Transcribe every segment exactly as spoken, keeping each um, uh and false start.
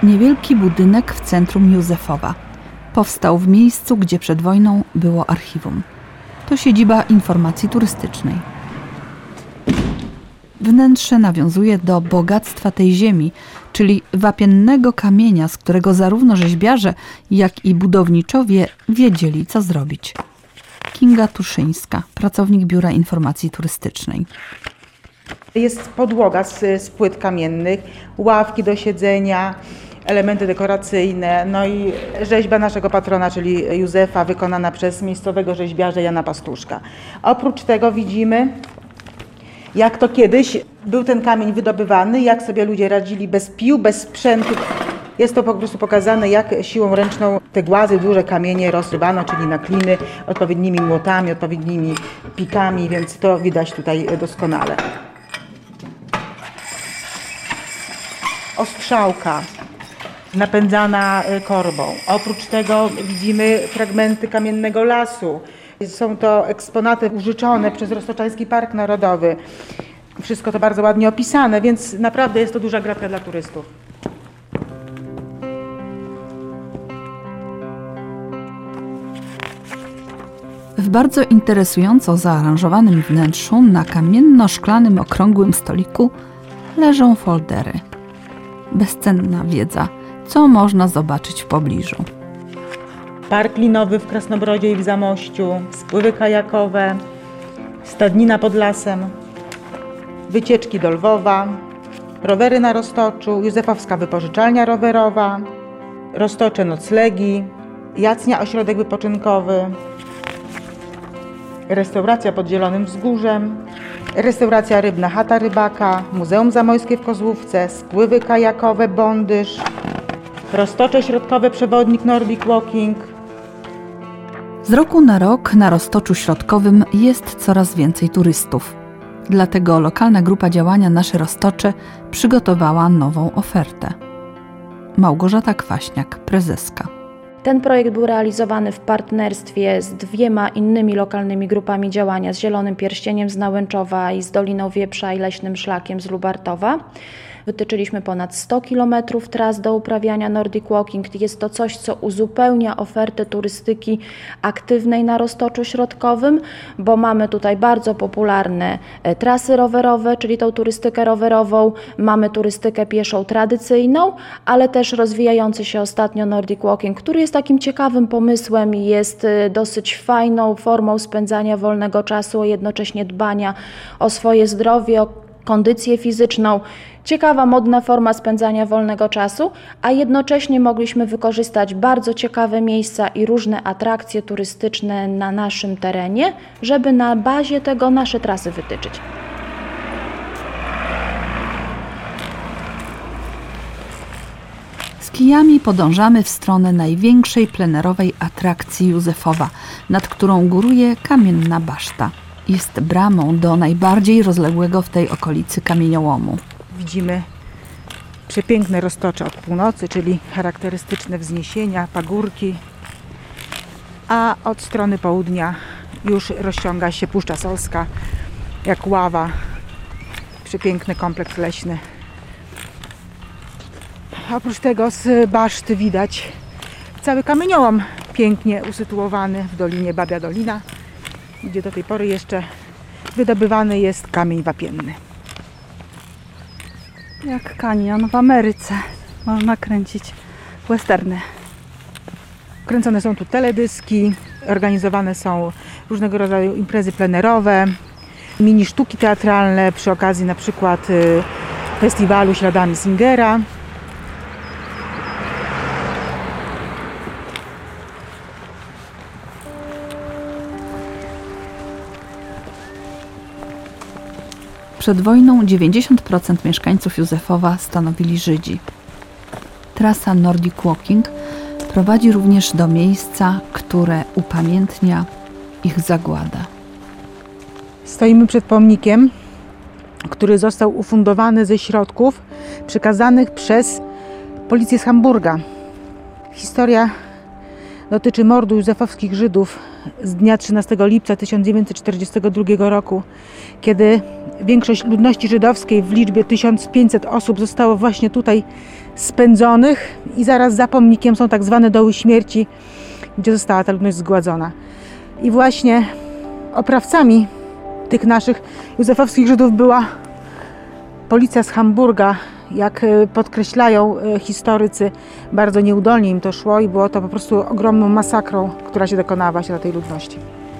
niewielki budynek w centrum Józefowa. Powstał w miejscu, gdzie przed wojną było archiwum. To siedziba informacji turystycznej. Wnętrze nawiązuje do bogactwa tej ziemi, czyli wapiennego kamienia, z którego zarówno rzeźbiarze, jak i budowniczowie wiedzieli, co zrobić. Kinga Tuszyńska, pracownik Biura Informacji Turystycznej. Jest podłoga z, z płyt kamiennych, ławki do siedzenia, elementy dekoracyjne, no i rzeźba naszego patrona, czyli Józefa, wykonana przez miejscowego rzeźbiarza Jana Pastuszka. Oprócz tego widzimy, jak to kiedyś był ten kamień wydobywany, jak sobie ludzie radzili bez pił, bez sprzętu. Jest to po prostu pokazane, jak siłą ręczną te głazy, duże kamienie rozrybano, czyli na kliny, odpowiednimi młotami, odpowiednimi pikami, więc to widać tutaj doskonale. Ostrzałka napędzana korbą. Oprócz tego widzimy fragmenty kamiennego lasu. Są to eksponaty użyczone przez Roztoczański Park Narodowy. Wszystko to bardzo ładnie opisane, więc naprawdę jest to duża gratka dla turystów. W bardzo interesująco zaaranżowanym wnętrzu na kamienno-szklanym okrągłym stoliku leżą foldery. Bezcenna wiedza, co można zobaczyć w pobliżu. Park linowy w Krasnobrodzie i w Zamościu, spływy kajakowe, stadnina pod lasem, wycieczki do Lwowa, rowery na Roztoczu, Józefowska wypożyczalnia rowerowa, Roztocze noclegi, Jacnia ośrodek wypoczynkowy, restauracja pod Zielonym Wzgórzem, restauracja rybna Chata Rybaka, Muzeum Zamojskie w Kozłówce, spływy kajakowe Bondyż, Roztocze Środkowe przewodnik Nordic Walking. Z roku na rok na Roztoczu Środkowym jest coraz więcej turystów. Dlatego lokalna grupa działania Nasze Roztocze przygotowała nową ofertę. Małgorzata Kwaśniak, prezeska. Ten projekt był realizowany w partnerstwie z dwiema innymi lokalnymi grupami działania, z Zielonym Pierścieniem z Nałęczowa i z Doliną Wieprza i Leśnym Szlakiem z Lubartowa. Wytyczyliśmy ponad sto kilometrów tras do uprawiania Nordic Walking. Jest to coś, co uzupełnia ofertę turystyki aktywnej na Roztoczu Środkowym, bo mamy tutaj bardzo popularne trasy rowerowe, czyli tą turystykę rowerową, mamy turystykę pieszą tradycyjną, ale też rozwijający się ostatnio Nordic Walking, który jest takim ciekawym pomysłem i jest dosyć fajną formą spędzania wolnego czasu, a jednocześnie dbania o swoje zdrowie, o kondycję fizyczną. Ciekawa, modna forma spędzania wolnego czasu, a jednocześnie mogliśmy wykorzystać bardzo ciekawe miejsca i różne atrakcje turystyczne na naszym terenie, żeby na bazie tego nasze trasy wytyczyć. Z kijami podążamy w stronę największej plenerowej atrakcji Józefowa, nad którą góruje kamienna baszta. Jest bramą do najbardziej rozległego w tej okolicy kamieniołomu. Widzimy przepiękne Roztocze od północy, czyli charakterystyczne wzniesienia, pagórki, a od strony południa już rozciąga się Puszcza Solska, jak ława, przepiękny kompleks leśny. Oprócz tego z baszty widać cały kamieniołom pięknie usytuowany w Dolinie Babia Dolina, gdzie do tej pory jeszcze wydobywany jest kamień wapienny. Jak kanion w Ameryce. Można kręcić westerny. Kręcone są tu teledyski, organizowane są różnego rodzaju imprezy plenerowe, mini sztuki teatralne przy okazji na przykład festiwalu Śladami Singera. Przed wojną dziewięćdziesiąt procent mieszkańców Józefowa stanowili Żydzi. Trasa Nordic Walking prowadzi również do miejsca, które upamiętnia ich zagładę. Stoimy przed pomnikiem, który został ufundowany ze środków przekazanych przez policję z Hamburga. Historia dotyczy mordu józefowskich Żydów z dnia trzynastego lipca tysiąc dziewięćset czterdziestego drugiego roku, kiedy większość ludności żydowskiej w liczbie tysiąc pięćset osób zostało właśnie tutaj spędzonych i zaraz za pomnikiem są tak zwane doły śmierci, gdzie została ta ludność zgładzona. I właśnie oprawcami tych naszych józefowskich Żydów była policja z Hamburga. Jak podkreślają historycy, bardzo nieudolnie im to szło i było to po prostu ogromną masakrą, która się dokonała właśnie na tej ludności.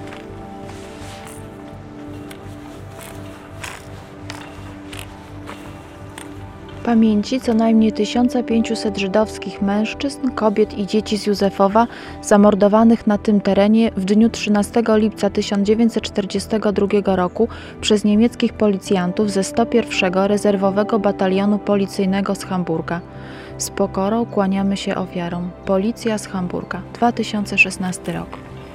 Pamięci co najmniej tysiąc pięćset żydowskich mężczyzn, kobiet i dzieci z Józefowa zamordowanych na tym terenie w dniu trzynastego lipca tysiąc dziewięćset czterdziestego drugiego roku przez niemieckich policjantów ze sto pierwszego Rezerwowego Batalionu Policyjnego z Hamburga. Z pokorą kłaniamy się ofiarom. Policja z Hamburga, dwa tysiące szesnasty rok.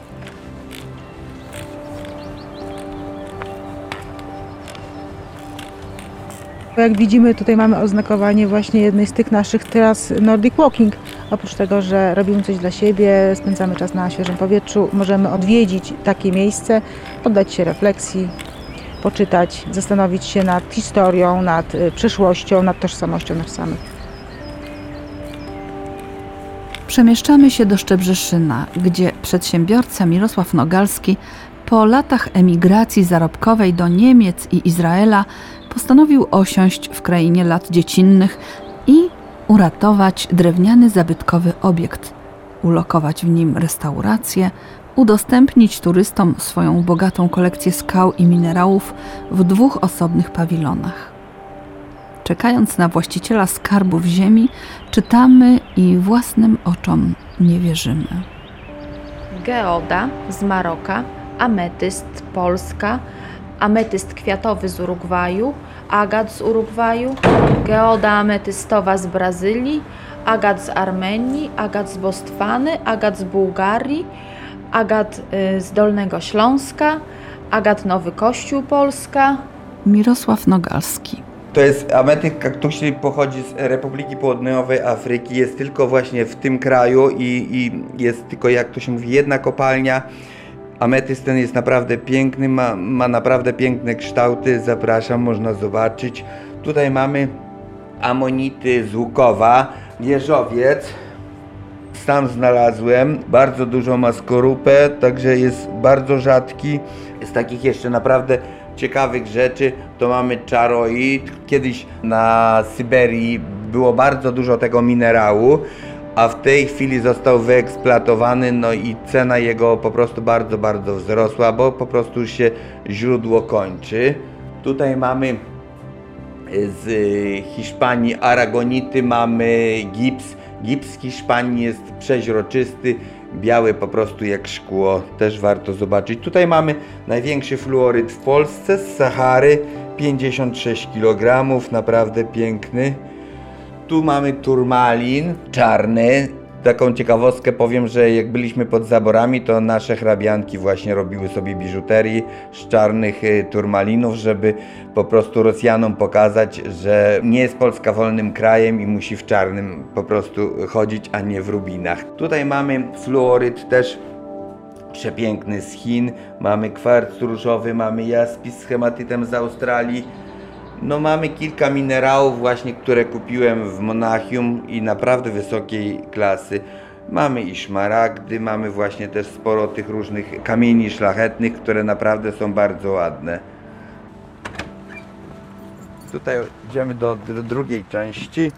Jak widzimy, tutaj mamy oznakowanie właśnie jednej z tych naszych tras Nordic Walking. Oprócz tego, że robimy coś dla siebie, spędzamy czas na świeżym powietrzu, możemy odwiedzić takie miejsce, poddać się refleksji, poczytać, zastanowić się nad historią, nad przeszłością, nad tożsamością nas samych. Przemieszczamy się do Szczebrzeszyna, gdzie przedsiębiorca Mirosław Nogalski po latach emigracji zarobkowej do Niemiec i Izraela postanowił osiąść w krainie lat dziecinnych i uratować drewniany zabytkowy obiekt, ulokować w nim restaurację, udostępnić turystom swoją bogatą kolekcję skał i minerałów w dwóch osobnych pawilonach. Czekając na właściciela skarbów ziemi, czytamy i własnym oczom nie wierzymy. Geoda z Maroka, ametyst Polska, ametyst kwiatowy z Urugwaju, agat z Urugwaju, geoda ametystowa z Brazylii, agat z Armenii, agat z Bostwany, agat z Bułgarii, agat y, z Dolnego Śląska, agat Nowy Kościół Polska. Mirosław Nogalski. To jest ametyst kaktusi, pochodzi z Republiki Południowej Afryki, jest tylko właśnie w tym kraju i, i jest tylko, jak to się mówi, jedna kopalnia. Ametyst ten jest naprawdę piękny, ma, ma naprawdę piękne kształty, zapraszam, można zobaczyć. Tutaj mamy amonity z Łukowa, jeżowiec, sam znalazłem, bardzo dużo ma skorupę, także jest bardzo rzadki. Z takich jeszcze naprawdę ciekawych rzeczy to mamy czaroid. Kiedyś na Syberii było bardzo dużo tego minerału, a w tej chwili został wyeksploatowany, no i cena jego po prostu bardzo, bardzo wzrosła, bo po prostu się źródło kończy. Tutaj mamy z Hiszpanii aragonity, mamy gips. Gips z Hiszpanii jest przeźroczysty, biały po prostu jak szkło, też warto zobaczyć. Tutaj mamy największy fluoryt w Polsce z Sahary, pięćdziesiąt sześć kilogramów, naprawdę piękny. Tu mamy turmalin czarny. Taką ciekawostkę powiem, że jak byliśmy pod zaborami, to nasze hrabianki właśnie robiły sobie biżuterii z czarnych turmalinów, żeby po prostu Rosjanom pokazać, że nie jest Polska wolnym krajem i musi w czarnym po prostu chodzić, a nie w rubinach. Tutaj mamy fluoryt też przepiękny z Chin, mamy kwarc różowy, mamy jaspis z hematytem z Australii. No mamy kilka minerałów właśnie, które kupiłem w Monachium i naprawdę wysokiej klasy. Mamy i szmaragdy, mamy właśnie też sporo tych różnych kamieni szlachetnych, które naprawdę są bardzo ładne. Tutaj idziemy do, do drugiej części.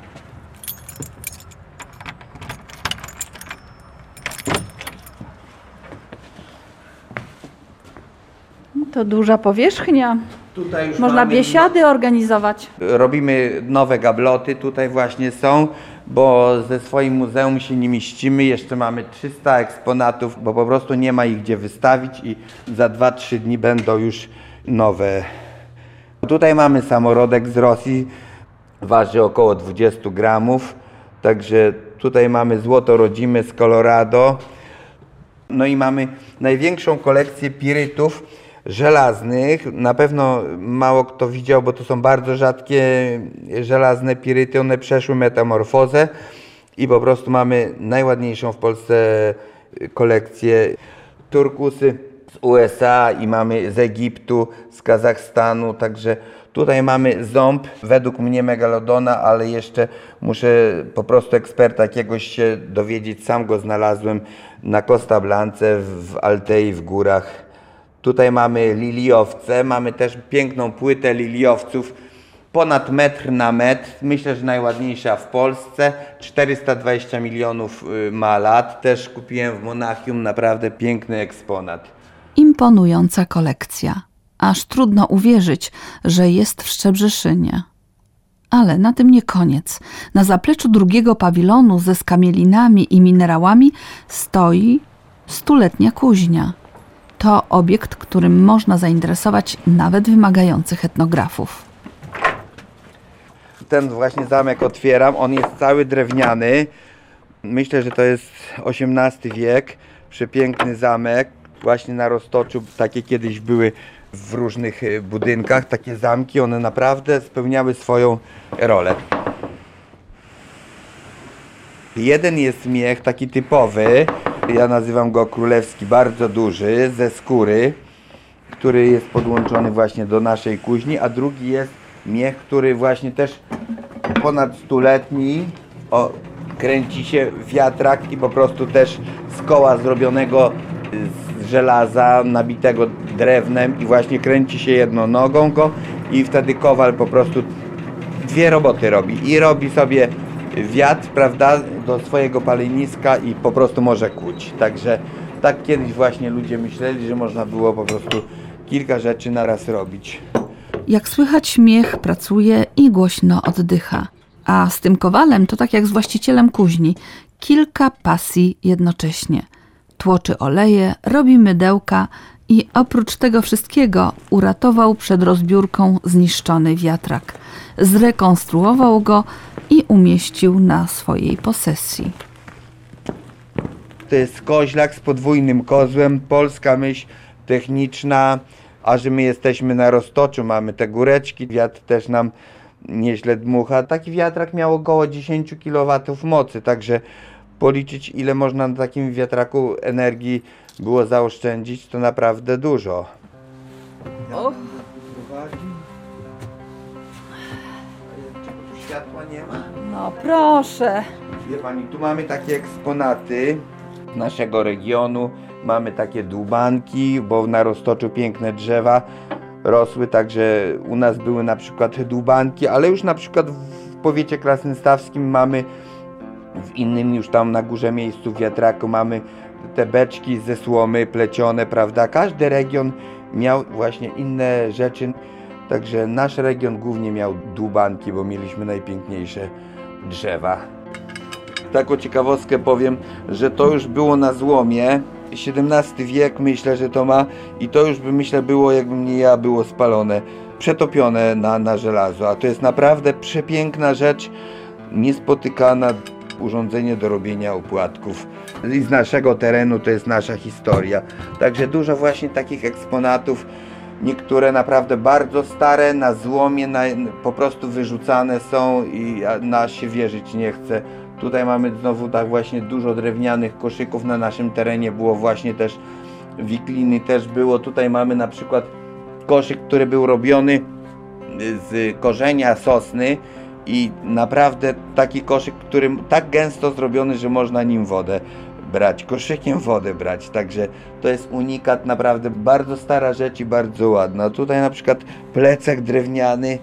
To duża powierzchnia. Tutaj już Można mamy... biesiady organizować. Robimy nowe gabloty, tutaj właśnie są, bo ze swoim muzeum się nie mieścimy. Jeszcze mamy trzysta eksponatów, bo po prostu nie ma ich gdzie wystawić i za dwa trzy dni będą już nowe. Tutaj mamy samorodek z Rosji, waży około dwadzieścia gramów, także tutaj mamy złoto rodzime z Colorado. No i mamy największą kolekcję pirytów żelaznych. Na pewno mało kto widział, bo to są bardzo rzadkie żelazne piryty, one przeszły metamorfozę i po prostu mamy najładniejszą w Polsce kolekcję. turkusy z U S A i mamy z Egiptu, z Kazachstanu, także tutaj mamy ząb, według mnie megalodona, ale jeszcze muszę po prostu eksperta jakiegoś się dowiedzieć, sam go znalazłem na Costa Blance w Altei w górach. Tutaj mamy liliowce, mamy też piękną płytę liliowców, ponad metr na metr, myślę, że najładniejsza w Polsce, czterysta dwadzieścia milionów ma lat, też kupiłem w Monachium, naprawdę piękny eksponat. Imponująca kolekcja. Aż trudno uwierzyć, że jest w Szczebrzeszynie. Ale na tym nie koniec. Na zapleczu drugiego pawilonu ze skamielinami i minerałami stoi stuletnia kuźnia. To obiekt, którym można zainteresować nawet wymagających etnografów. Ten właśnie zamek otwieram, on jest cały drewniany. Myślę, że to jest osiemnasty wiek. Przepiękny zamek, właśnie na Roztoczu. Takie kiedyś były w różnych budynkach, takie zamki, one naprawdę spełniały swoją rolę. Jeden jest miech taki typowy, ja nazywam go królewski, bardzo duży, ze skóry, który jest podłączony właśnie do naszej kuźni, a drugi jest miech, który właśnie też ponad stuletni, o, kręci się wiatrak i po prostu też z koła zrobionego z żelaza, nabitego drewnem i właśnie kręci się jedną nogą go i wtedy kowal po prostu dwie roboty robi i robi sobie wiatr, prawda, do swojego paleniska i po prostu może kłuć. Także tak kiedyś właśnie ludzie myśleli, że można było po prostu kilka rzeczy naraz robić. Jak słychać, miech pracuje i głośno oddycha. A z tym kowalem to tak jak z właścicielem kuźni. Kilka pasji jednocześnie. Tłoczy oleje, robi mydełka i oprócz tego wszystkiego uratował przed rozbiórką zniszczony wiatrak. Zrekonstruował go i umieścił na swojej posesji. To jest koźlak z podwójnym kozłem, polska myśl techniczna, a że my jesteśmy na Roztoczu, mamy te góreczki, wiatr też nam nieźle dmucha. Taki wiatrak miał około dziesięć kilowatów mocy, także policzyć, ile można na takim wiatraku energii było zaoszczędzić, to naprawdę dużo. O. Czego tu światła nie ma? No proszę. Wie pani, tu mamy takie eksponaty naszego regionu, mamy takie dłubanki, bo na Roztoczu piękne drzewa rosły, także u nas były na przykład dłubanki, ale już na przykład w powiecie krasnostawskim mamy, w innym już tam na górze miejscu wiatraku mamy te beczki ze słomy plecione, prawda? Każdy region miał właśnie inne rzeczy, także nasz region głównie miał dłubanki, bo mieliśmy najpiękniejsze drzewa. Taką ciekawostkę powiem, że to już było na złomie, siedemnasty wiek myślę, że to ma i to już by myślę było, jakbym nie ja, było spalone, przetopione na, na żelazo, a to jest naprawdę przepiękna rzecz, niespotykana, urządzenie do robienia opłatków. I z naszego terenu to jest nasza historia, także dużo właśnie takich eksponatów, niektóre naprawdę bardzo stare, na złomie, na, po prostu wyrzucane są i nas się wierzyć nie chce. Tutaj mamy znowu tak właśnie dużo drewnianych koszyków, na naszym terenie było właśnie też wikliny, też było. Tutaj mamy na przykład koszyk, który był robiony z korzenia sosny i naprawdę taki koszyk, który tak gęsto zrobiony, że można nim wodę brać, koszykiem wodę brać, także to jest unikat, naprawdę bardzo stara rzecz i bardzo ładna. Tutaj na przykład plecak drewniany.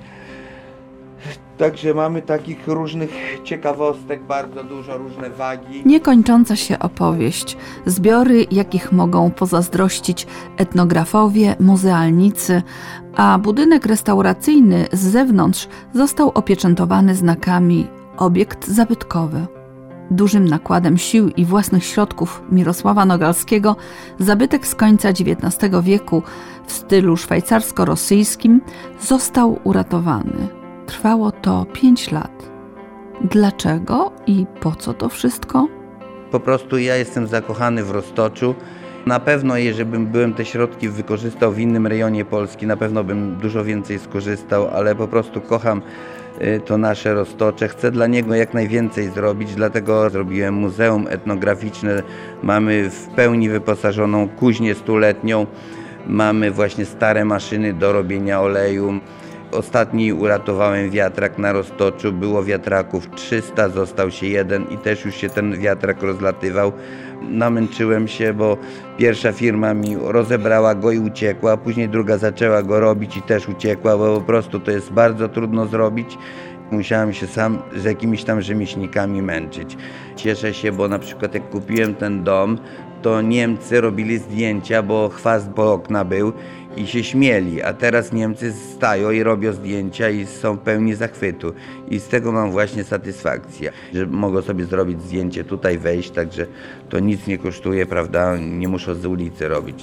Także mamy takich różnych ciekawostek, bardzo dużo, różne wagi. Niekończąca się opowieść, zbiory, jakich mogą pozazdrościć etnografowie, muzealnicy, a budynek restauracyjny z zewnątrz został opieczętowany znakami obiekt zabytkowy. Dużym nakładem sił i własnych środków Mirosława Nogalskiego zabytek z końca dziewiętnastego wieku w stylu szwajcarsko-rosyjskim został uratowany. Trwało to pięć lat. Dlaczego i po co to wszystko? Po prostu ja jestem zakochany w Roztoczu. Na pewno, jeżeli bym byłem te środki wykorzystał w innym rejonie Polski, na pewno bym dużo więcej skorzystał, ale po prostu kocham to nasze Roztocze. Chcę dla niego jak najwięcej zrobić, dlatego zrobiłem muzeum etnograficzne. Mamy w pełni wyposażoną kuźnię stuletnią. Mamy właśnie stare maszyny do robienia oleju. Ostatni uratowałem wiatrak na Roztoczu. Było wiatraków trzysta, został się jeden i też już się ten wiatrak rozlatywał. Namęczyłem się, bo pierwsza firma mi rozebrała go i uciekła, później druga zaczęła go robić i też uciekła, bo po prostu to jest bardzo trudno zrobić. Musiałem się sam z jakimiś tam rzemieślnikami męczyć. Cieszę się, bo na przykład jak kupiłem ten dom, to Niemcy robili zdjęcia, bo chwast po okna był i się śmieli, a teraz Niemcy stają i robią zdjęcia i są pełni zachwytu. I z tego mam właśnie satysfakcję, że mogą sobie zrobić zdjęcie, tutaj wejść, także to nic nie kosztuje, prawda, nie muszą z ulicy robić.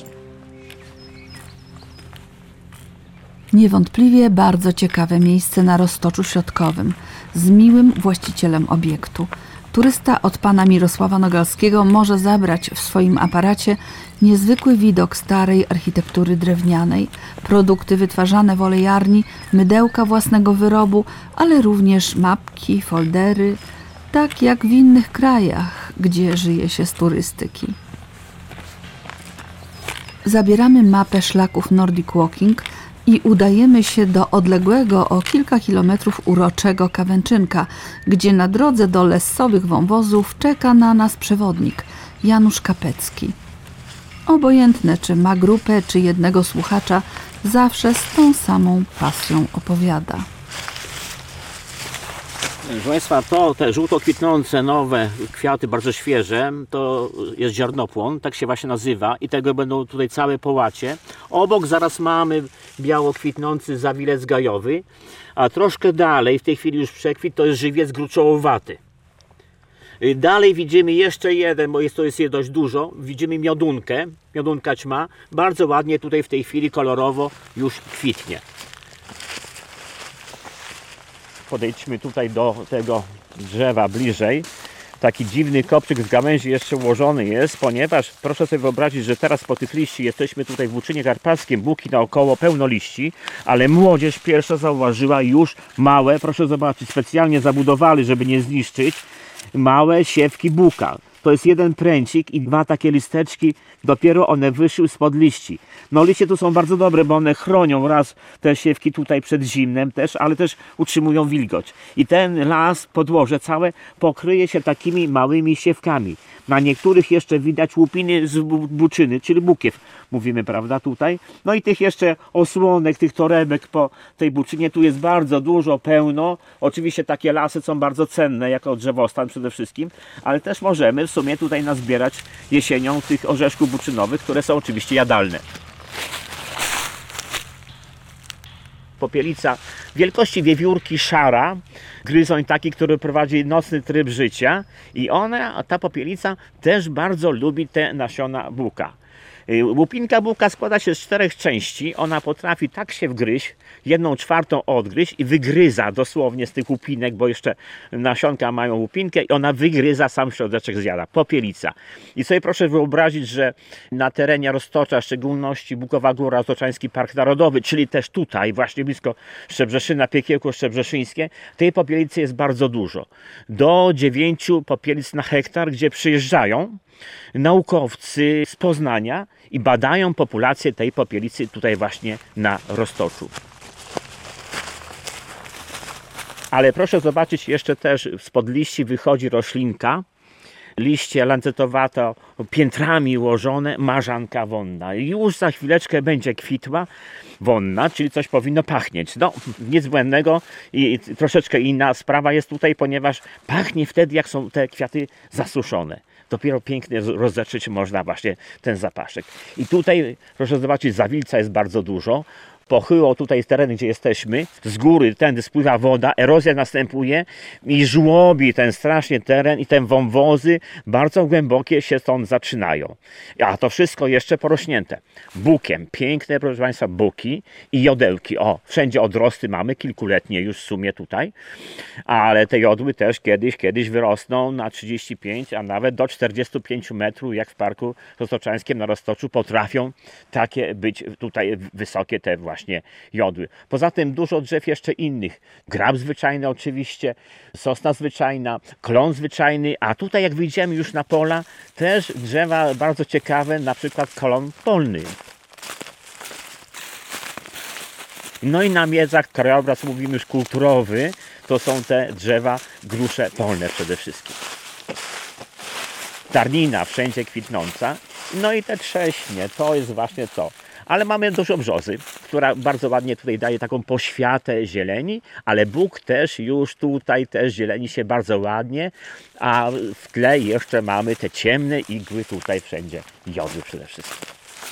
Niewątpliwie bardzo ciekawe miejsce na Roztoczu Środkowym, z miłym właścicielem obiektu. Turysta od pana Mirosława Nogalskiego może zabrać w swoim aparacie niezwykły widok starej architektury drewnianej, produkty wytwarzane w olejarni, mydełka własnego wyrobu, ale również mapki, foldery, tak jak w innych krajach, gdzie żyje się z turystyki. Zabieramy mapę szlaków Nordic Walking i udajemy się do odległego o kilka kilometrów uroczego Kawęczynka, gdzie na drodze do lessowych wąwozów czeka na nas przewodnik Janusz Kapecki. Obojętne, czy ma grupę, czy jednego słuchacza, zawsze z tą samą pasją opowiada. Proszę Państwa, to te żółto kwitnące nowe kwiaty, bardzo świeże, to jest ziarnopłon, tak się właśnie nazywa i tego będą tutaj całe połacie. Obok zaraz mamy biało kwitnący zawilec gajowy, a troszkę dalej, w tej chwili już przekwit, to jest żywiec gruczołowaty. Dalej widzimy jeszcze jeden, bo jest, to jest je dość dużo, widzimy miodunkę, miodunka ćma, bardzo ładnie tutaj w tej chwili kolorowo już kwitnie. Podejdźmy tutaj do tego drzewa bliżej. Taki dziwny kopczyk z gałęzi jeszcze ułożony jest, ponieważ proszę sobie wyobrazić, że teraz po tych liści jesteśmy tutaj w Łuczynie Karpackim, buki naokoło, pełno liści, ale młodzież pierwsza zauważyła już małe, proszę zobaczyć, specjalnie zabudowali, żeby nie zniszczyć, małe siewki buka. To jest jeden pręcik i dwa takie listeczki, dopiero one wyszły spod liści. No liście tu są bardzo dobre, bo one chronią raz te siewki tutaj przed zimnem też, ale też utrzymują wilgoć. I ten las, podłoże całe pokryje się takimi małymi siewkami. Na niektórych jeszcze widać łupiny z buczyny, czyli bukiew, mówimy, prawda, tutaj. No i tych jeszcze osłonek, tych torebek po tej buczynie, tu jest bardzo dużo, pełno. Oczywiście takie lasy są bardzo cenne, jako drzewostan przede wszystkim, ale też możemy w sumie tutaj nazbierać jesienią tych orzeszków buczynowych, które są oczywiście jadalne. Popielica wielkości wiewiórki szara, gryzoń taki, który prowadzi nocny tryb życia i ona, ta popielica też bardzo lubi te nasiona buka. Łupinka buka składa się z czterech części, ona potrafi tak się wgryźć, jedną czwartą odgryźć i wygryza dosłownie z tych łupinek, bo jeszcze nasionka mają łupinkę i ona wygryza, sam środeczek zjada, popielica. I sobie proszę wyobrazić, że na terenie Roztocza, w szczególności Bukowa Góra, Roztoczański Park Narodowy, czyli też tutaj, właśnie blisko Szczebrzeszyna, Piekiełko Szczebrzeszyńskie, tej popielicy jest bardzo dużo. Do dziewięciu popielic na hektar, gdzie przyjeżdżają naukowcy z Poznania i badają populację tej popielicy tutaj właśnie na Roztoczu. Ale proszę zobaczyć, jeszcze też spod liści wychodzi roślinka, liście lancetowato piętrami ułożone, marzanka wonna. Już za chwileczkę będzie kwitła wonna, czyli coś powinno pachnieć. No, nic błędnego i troszeczkę inna sprawa jest tutaj, ponieważ pachnie wtedy, jak są te kwiaty zasuszone. Dopiero pięknie rozetrzeć można właśnie ten zapaszek. I tutaj, proszę zobaczyć, zawilca jest bardzo dużo. Pochyło tutaj teren, gdzie jesteśmy, z góry tędy spływa woda, erozja następuje i żłobi ten strasznie teren i te wąwozy bardzo głębokie się stąd zaczynają. A to wszystko jeszcze porośnięte bukiem. Piękne, proszę Państwa, buki i jodełki. O, wszędzie odrosty mamy, kilkuletnie już w sumie tutaj, ale te jodły też kiedyś, kiedyś wyrosną na trzydzieści pięć, a nawet do czterdziestu pięciu metrów, jak w Parku Roztoczańskim na Roztoczu potrafią takie być tutaj wysokie te właśnie właśnie jodły. Poza tym dużo drzew jeszcze innych. Grab zwyczajny oczywiście, sosna zwyczajna, klon zwyczajny, a tutaj jak wyjdziemy już na pola, też drzewa bardzo ciekawe, na przykład klon polny. No i na miedzach krajobraz, mówimy już kulturowy, to są te drzewa grusze polne przede wszystkim. Tarnina wszędzie kwitnąca, no i te trześnie, to jest właśnie to. Ale mamy dużo brzozy, która bardzo ładnie tutaj daje taką poświatę zieleni, ale Bóg też już tutaj też zieleni się bardzo ładnie, a w tle jeszcze mamy te ciemne igły tutaj wszędzie, jodły przede wszystkim.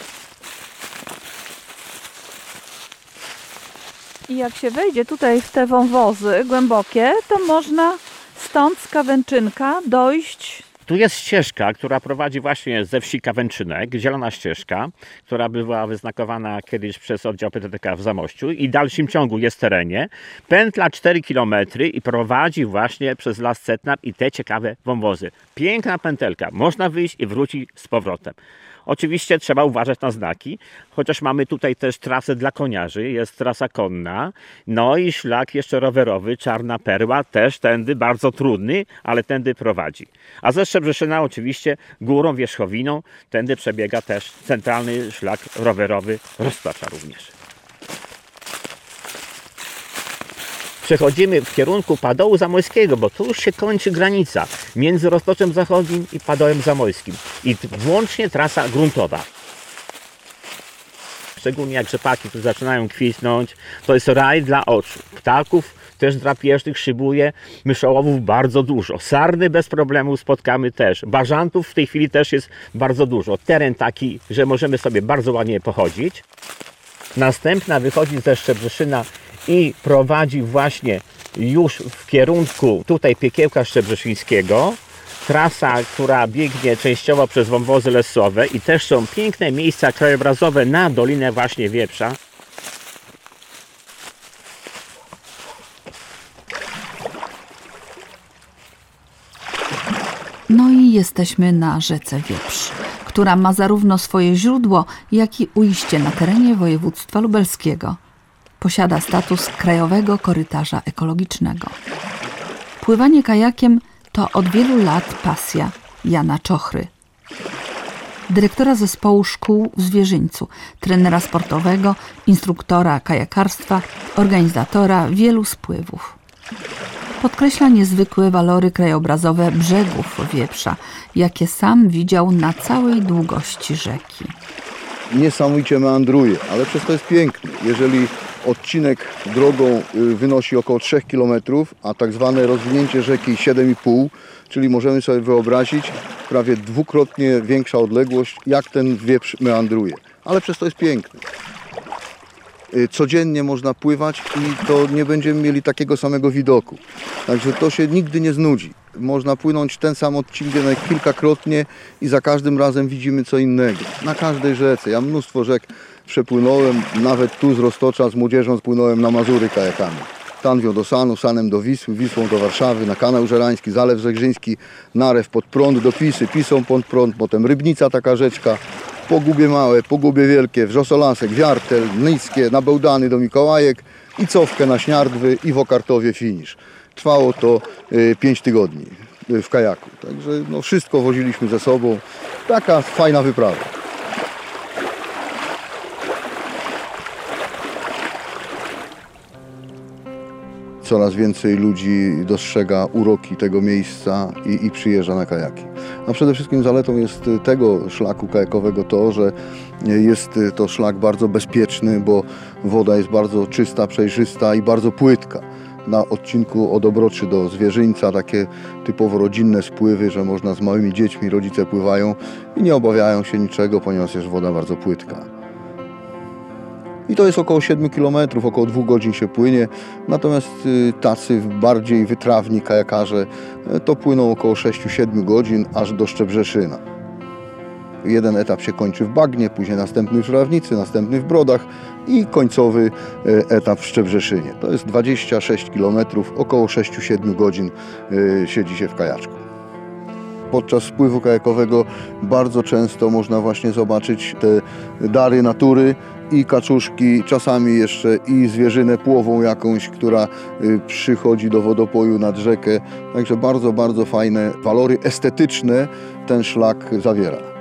I jak się wejdzie tutaj w te wąwozy głębokie, to można stąd z Kawęczynka dojść. Tu jest ścieżka, która prowadzi właśnie ze wsi Kawęczynek, zielona ścieżka, która była wyznakowana kiedyś przez oddział P T T K w Zamościu i w dalszym ciągu jest w terenie. Pętla cztery kilometry i prowadzi właśnie przez Las Cetnar i te ciekawe wąwozy. Piękna pętelka, można wyjść i wrócić z powrotem. Oczywiście trzeba uważać na znaki, chociaż mamy tutaj też trasę dla koniarzy, jest trasa konna, no i szlak jeszcze rowerowy, Czarna Perła, też tędy bardzo trudny, ale tędy prowadzi. A ze Szczebrzeszyna oczywiście górą wierzchowiną, tędy przebiega też centralny szlak rowerowy Roztocza również. Przechodzimy w kierunku Padołu Zamojskiego, bo tu już się kończy granica między Roztoczem Zachodnim i Padołem Zamojskim i włącznie trasa gruntowa. Szczególnie jak rzepaki tu zaczynają kwitnąć, to jest raj dla oczu. Ptaków też drapieżnych szybuje, myszołowów bardzo dużo. Sarny bez problemu spotkamy też. Bażantów w tej chwili też jest bardzo dużo. Teren taki, że możemy sobie bardzo ładnie pochodzić. Następna wychodzi ze Szczebrzeszyna i prowadzi właśnie już w kierunku tutaj Piekiełka Szczebrzeszyńskiego. Trasa, która biegnie częściowo przez wąwozy lesowe i też są piękne miejsca krajobrazowe na Dolinę właśnie Wieprza. No i jesteśmy na rzece Wieprz, która ma zarówno swoje źródło, jak i ujście na terenie województwa lubelskiego. Posiada status krajowego korytarza ekologicznego. Pływanie kajakiem to od wielu lat pasja Jana Czochry, dyrektora zespołu szkół w Zwierzyńcu, trenera sportowego, instruktora kajakarstwa, organizatora wielu spływów. Podkreśla niezwykłe walory krajobrazowe brzegów Wieprza, jakie sam widział na całej długości rzeki. Niesamowicie meandruje, ale przez to jest piękny. Jeżeli odcinek drogą wynosi około trzech kilometrów, a tak zwane rozwinięcie rzeki siedem i pół, czyli możemy sobie wyobrazić prawie dwukrotnie większa odległość, jak ten Wieprz meandruje. Ale przez to jest piękny. Codziennie można pływać i to nie będziemy mieli takiego samego widoku. Także to się nigdy nie znudzi. Można płynąć ten sam odcinek kilkakrotnie i za każdym razem widzimy co innego. Na każdej rzece. Ja mnóstwo rzek przepłynąłem, nawet tu z Roztocza z młodzieżą spłynąłem na Mazury kajakami. Tanwią do Sanu, Sanem do Wisły, Wisłą do Warszawy, na Kanał Żerański, Zalew Zegrzyński, Narew pod prąd do Pisy, Pisą pod prąd, potem Rybnica, taka rzeczka, Pogubie Małe, Pogubie Wielkie, Wrzosolasek, Wiartel, Niskie, na Bełdany do Mikołajek i Cofkę na Śniardwy i w Okartowie finisz. Trwało to y, pięć tygodni y, w kajaku, także no, wszystko woziliśmy ze sobą. Taka fajna wyprawa. Coraz więcej ludzi dostrzega uroki tego miejsca i, i przyjeżdża na kajaki. A przede wszystkim zaletą jest tego szlaku kajakowego to, że jest to szlak bardzo bezpieczny, bo woda jest bardzo czysta, przejrzysta i bardzo płytka. Na odcinku od Obroczy do Zwierzyńca takie typowo rodzinne spływy, że można z małymi dziećmi, rodzice pływają i nie obawiają się niczego, ponieważ jest woda bardzo płytka. I to jest około siedem kilometrów, około dwóch godzin się płynie, natomiast tacy bardziej wytrawni kajakarze to płyną około sześć siedem godzin aż do Szczebrzeszyna. Jeden etap się kończy w bagnie, później następny w Żurawnicy, następny w Brodach i końcowy etap w Szczebrzeszynie. To jest dwadzieścia sześć kilometrów, około sześć siedem godzin siedzi się w kajaczku. Podczas spływu kajakowego bardzo często można właśnie zobaczyć te dary natury i kaczuszki, czasami jeszcze i zwierzynę płową jakąś, która przychodzi do wodopoju nad rzekę. Także bardzo, bardzo fajne walory estetyczne ten szlak zawiera.